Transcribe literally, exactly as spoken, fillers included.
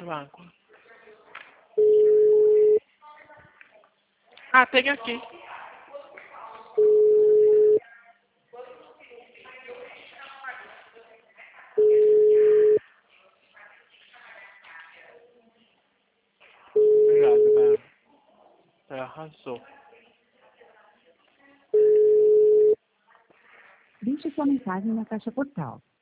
quero água. Ah, tem aqui. Obrigado, Bárbara. Você arrasou. Deixe sua mensagem na caixa postal.